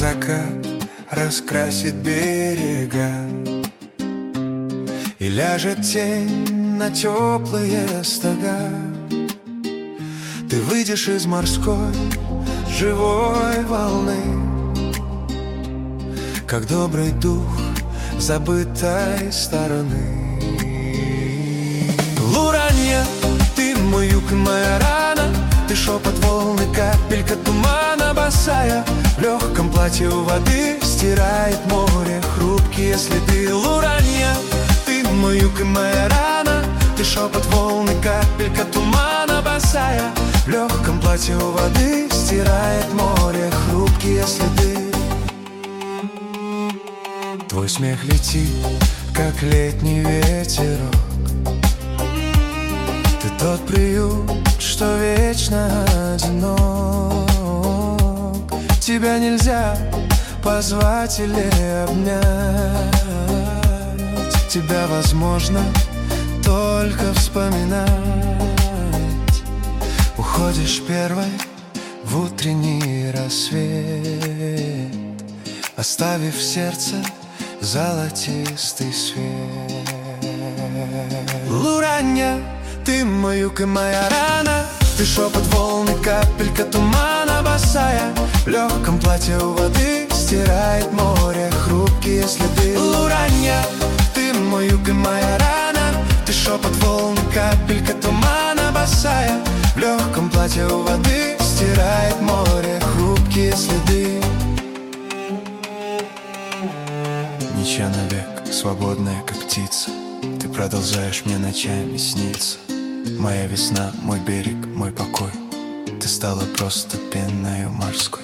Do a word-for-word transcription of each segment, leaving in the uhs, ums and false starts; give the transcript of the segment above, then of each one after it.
закат раскрасит берега, и ляжет тень на теплые стога. Ты выйдешь из морской живой волны, как добрый дух забытой стороны. Луранья, ты мой юг и моя рана, ты шепот волны, капелька тумана босая, в легком платье у воды стирает море хрупкие следы. Луранья, ты мой юг и моя рана, ты шепот волны, капелька тумана босая, в легком платье у воды стирает море хрупкие следы. Твой смех летит, как летний ветерок, ты тот приют, что вечно одинок. Тебя нельзя позвать или обнять, тебя возможно только вспоминать. Уходишь первой в утренний рассвет, оставив в сердце золотистый свет. Луранья, ты мой юг и моя рана, ты шепот волны, капелька тумана босая, в легком платье у воды стирает море хрупкие следы. Луранья, ты мой юг и моя рана, ты шепот волны, капелька тумана босая, в легком платье у воды стирает море хрупкие следы. Ничья навек, свободная, как птица, ты продолжаешь мне ночами сниться. Моя весна, мой берег, мой покой, ты стала просто пенною морской.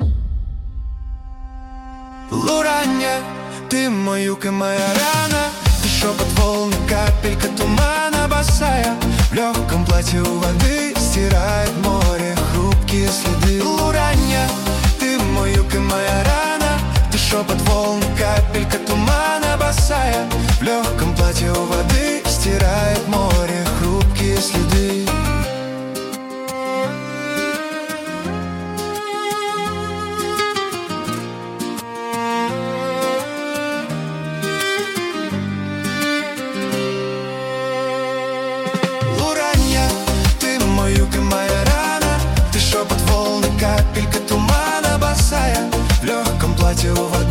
Луранья, ты мой юг и моя рана, ты шепот волны, капелька тумана босая, в легком платье у воды стирает море хрупкие следы. Луранья, ты мой юг и моя рана, ты шепот волны, капелька тумана босая, в легком платье у воды стирает море хрупкие следы. Луранья, ты мой юг и моя рана, ты шепот волны, капелька тумана босая, в легком платье у воды